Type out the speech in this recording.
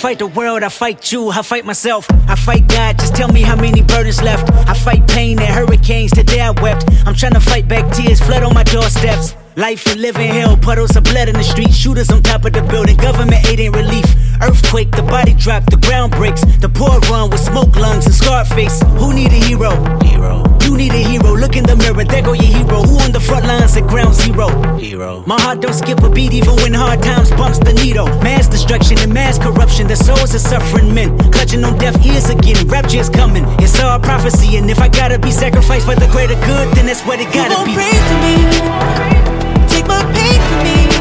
fight the world, I fight you, I fight myself, I fight God, just tell me how many burdens left. I fight pain and hurricanes, today I wept. I'm trying to fight back tears, flood on my doorsteps. Life and living hell, puddles of blood in the street, shooters on top of the building, government aid ain't relief. Earthquake, the body drop, the ground breaks, the poor run with smoke lungs and scarred face. Who need a hero? You need a hero, look in the mirror, there go your hero. Who on the front lines at ground zero? My heart don't skip a beat even when hard times bumps the needle. Mass destruction and mass corruption, the souls of suffering men clutching on deaf ears again, rapture is coming. It's all prophecy, and if I gotta be sacrificed for the greater good, then that's what it gotta be. You won't pray for me, take my pain for me.